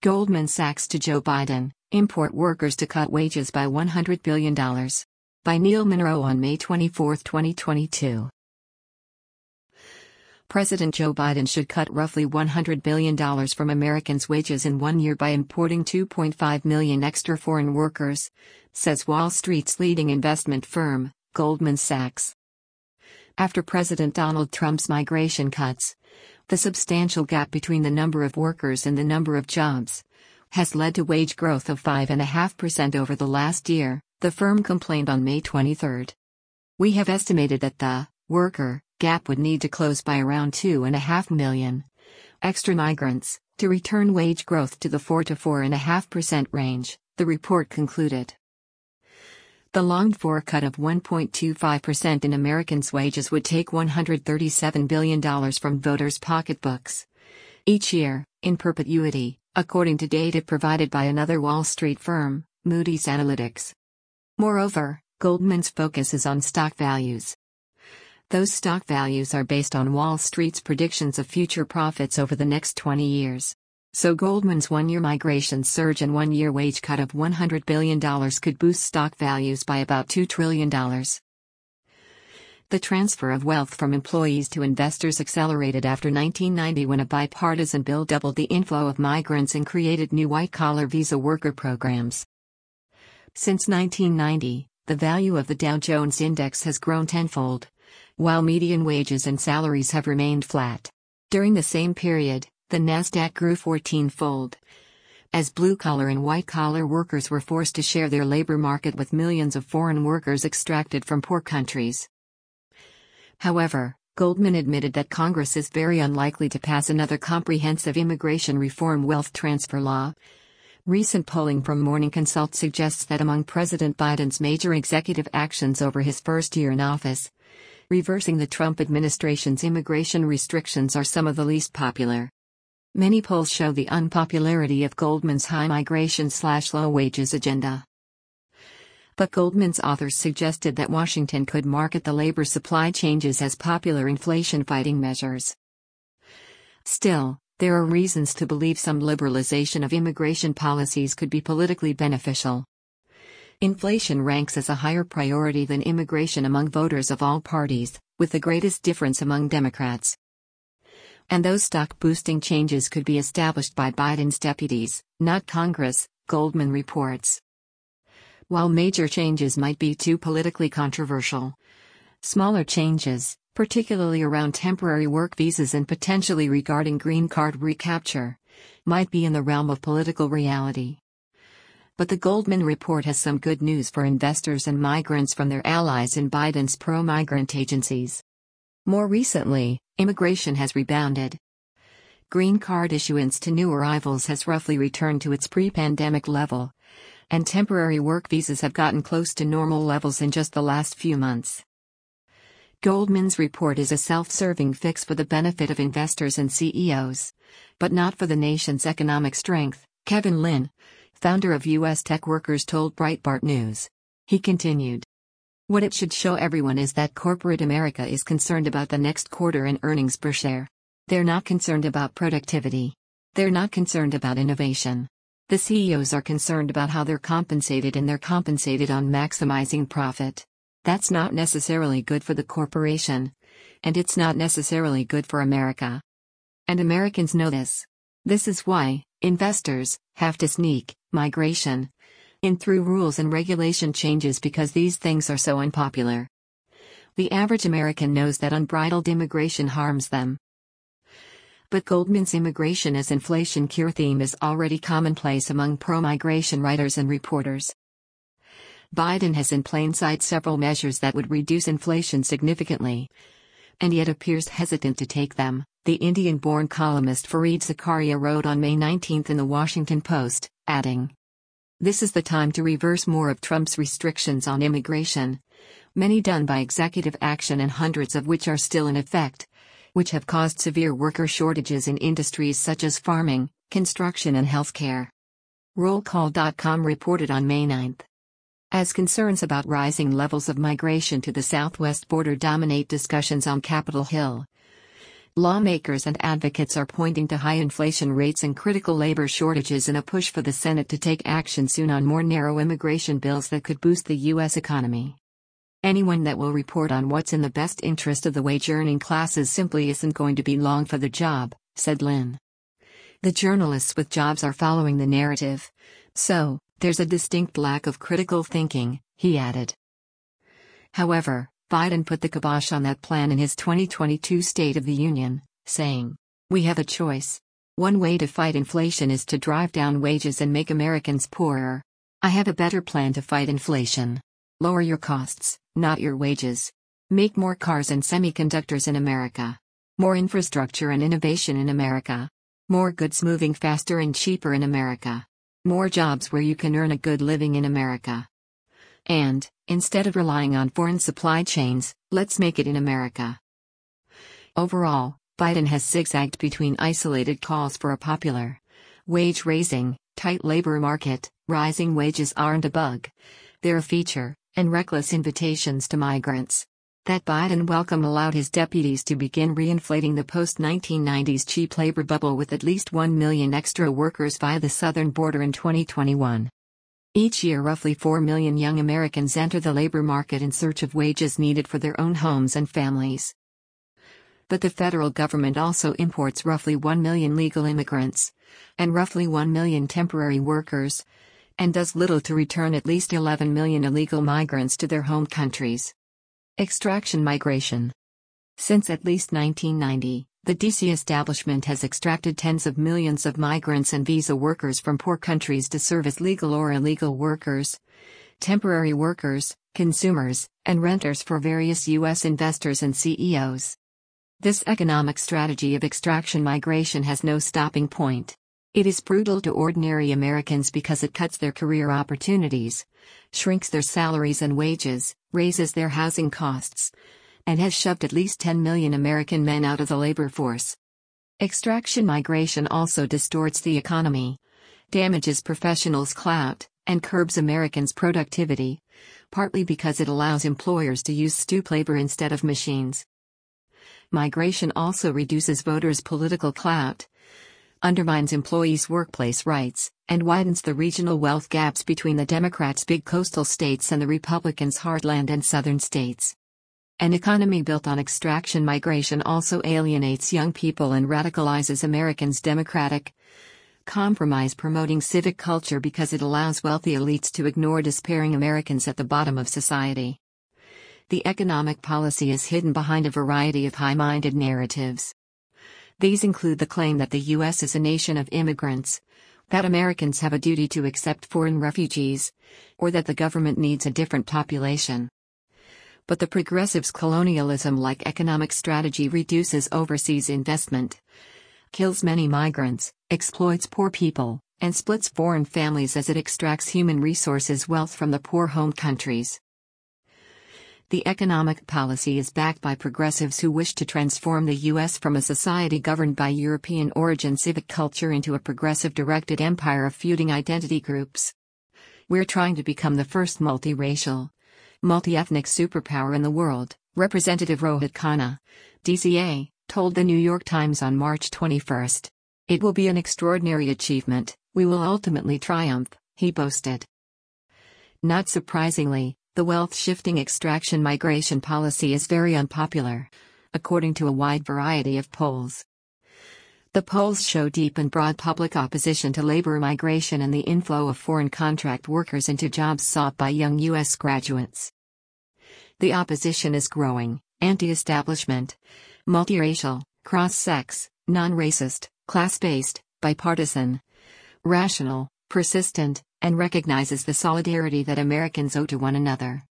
Goldman Sachs to Joe Biden, import workers to cut wages by $100 billion. By Neil Monroe on May 24, 2022. President Joe Biden should cut roughly $100 billion from Americans' wages in 1 year by importing 2.5 million extra foreign workers, says Wall Street's leading investment firm, Goldman Sachs. After President Donald Trump's migration cuts, the substantial gap between the number of workers and the number of jobs has led to wage growth of 5.5% over the last year, the firm complained on May 23. We have estimated that the worker gap would need to close by around 2.5 million extra migrants to return wage growth to the 4 to 4.5% range, the report concluded. The longed-for cut of 1.25% in Americans' wages would take $137 billion from voters' pocketbooks each year, in perpetuity, according to data provided by another Wall Street firm, Moody's Analytics. Moreover, Goldman's focus is on stock values. Those stock values are based on Wall Street's predictions of future profits over the next 20 years. So Goldman's one-year migration surge and one-year wage cut of $100 billion could boost stock values by about $2 trillion. The transfer of wealth from employees to investors accelerated after 1990 when a bipartisan bill doubled the inflow of migrants and created new white-collar visa worker programs. Since 1990, the value of the Dow Jones Index has grown tenfold, while median wages and salaries have remained flat. During the same period, the Nasdaq grew 14-fold, as blue-collar and white-collar workers were forced to share their labor market with millions of foreign workers extracted from poor countries. However, Goldman admitted that Congress is very unlikely to pass another comprehensive immigration reform wealth transfer law. Recent polling from Morning Consult suggests that among President Biden's major executive actions over his first year in office, reversing the Trump administration's immigration restrictions are some of the least popular. Many polls show the unpopularity of Goldman's high migration/low wages agenda. But Goldman's authors suggested that Washington could market the labor supply changes as popular inflation-fighting measures. Still, there are reasons to believe some liberalization of immigration policies could be politically beneficial. Inflation ranks as a higher priority than immigration among voters of all parties, with the greatest difference among Democrats. And those stock-boosting changes could be established by Biden's deputies, not Congress, Goldman reports. While major changes might be too politically controversial, smaller changes, particularly around temporary work visas and potentially regarding green card recapture, might be in the realm of political reality. But the Goldman report has some good news for investors and migrants from their allies in Biden's pro-migrant agencies. More recently, immigration has rebounded. Green card issuance to new arrivals has roughly returned to its pre-pandemic level, and temporary work visas have gotten close to normal levels in just the last few months. Goldman's report is a self-serving fix for the benefit of investors and CEOs, but not for the nation's economic strength, Kevin Lin, founder of U.S. tech workers, told Breitbart News. He continued. What it should show everyone is that corporate America is concerned about the next quarter and earnings per share. They're not concerned about productivity. They're not concerned about innovation. The CEOs are concerned about how they're compensated, and they're compensated on maximizing profit. That's not necessarily good for the corporation, and it's not necessarily good for America. And Americans know this. This is why investors have to sneak migration in through rules and regulation changes, because these things are so unpopular. The average American knows that unbridled immigration harms them. But Goldman's immigration as inflation cure theme is already commonplace among pro-migration writers and reporters. Biden has in plain sight several measures that would reduce inflation significantly, and yet appears hesitant to take them, the Indian-born columnist Fareed Zakaria wrote on May 19 in The Washington Post, adding, "This is the time to reverse more of Trump's restrictions on immigration, many done by executive action and hundreds of which are still in effect, which have caused severe worker shortages in industries such as farming, construction and healthcare." Rollcall.com reported on May 9. As concerns about rising levels of migration to the southwest border dominate discussions on Capitol Hill, Lawmakers and advocates are pointing to high inflation rates and critical labor shortages in a push for the Senate to take action soon on more narrow immigration bills that could boost the U.S. economy. Anyone that will report on what's in the best interest of the wage-earning classes simply isn't going to be long for the job, said Lin. The journalists with jobs are following the narrative. So, there's a distinct lack of critical thinking, he added. However, Biden put the kibosh on that plan in his 2022 State of the Union, saying, "We have a choice. One way to fight inflation is to drive down wages and make Americans poorer. I have a better plan to fight inflation. Lower your costs, not your wages. Make more cars and semiconductors in America. More infrastructure and innovation in America. More goods moving faster and cheaper in America. More jobs where you can earn a good living in America. And, instead of relying on foreign supply chains, let's make it in America." Overall, Biden has zigzagged between isolated calls for a popular wage-raising, tight labor market, rising wages aren't a bug, they're a feature, and reckless invitations to migrants. That Biden welcome allowed his deputies to begin reinflating the post-1990s cheap labor bubble with at least 1 million extra workers via the southern border in 2021. Each year roughly 4 million young Americans enter the labor market in search of wages needed for their own homes and families. But the federal government also imports roughly 1 million legal immigrants, and roughly 1 million temporary workers, and does little to return at least 11 million illegal migrants to their home countries. Extraction migration. Since at least 1990, the DC establishment has extracted tens of millions of migrants and visa workers from poor countries to serve as legal or illegal workers, temporary workers, consumers, and renters for various U.S. investors and CEOs. This economic strategy of extraction migration has no stopping point. It is brutal to ordinary Americans because it cuts their career opportunities, shrinks their salaries and wages, raises their housing costs, and has shoved at least 10 million American men out of the labor force. Extraction migration also distorts the economy, damages professionals' clout, and curbs Americans' productivity, partly because it allows employers to use stoop labor instead of machines. Migration also reduces voters' political clout, undermines employees' workplace rights, and widens the regional wealth gaps between the Democrats' big coastal states and the Republicans' heartland and southern states. An economy built on extraction migration also alienates young people and radicalizes Americans' democratic compromise, promoting civic culture because it allows wealthy elites to ignore despairing Americans at the bottom of society. The economic policy is hidden behind a variety of high-minded narratives. These include the claim that the U.S. is a nation of immigrants, that Americans have a duty to accept foreign refugees, or that the government needs a different population. But the progressives' colonialism-like economic strategy reduces overseas investment, kills many migrants, exploits poor people, and splits foreign families as it extracts human resources wealth from the poor home countries. The economic policy is backed by progressives who wish to transform the U.S. from a society governed by European origin civic culture into a progressive-directed empire of feuding identity groups. "We're trying to become the first multiracial, multi-ethnic superpower in the world," Representative Rohit Khanna, DCA, told the New York Times on March 21. "It will be an extraordinary achievement, we will ultimately triumph," he boasted. Not surprisingly, the wealth-shifting extraction migration policy is very unpopular, according to a wide variety of polls. The polls show deep and broad public opposition to labor migration and the inflow of foreign contract workers into jobs sought by young U.S. graduates. The opposition is growing: anti-establishment, multiracial, cross-sex, non-racist, class-based, bipartisan, rational, persistent, and recognizes the solidarity that Americans owe to one another.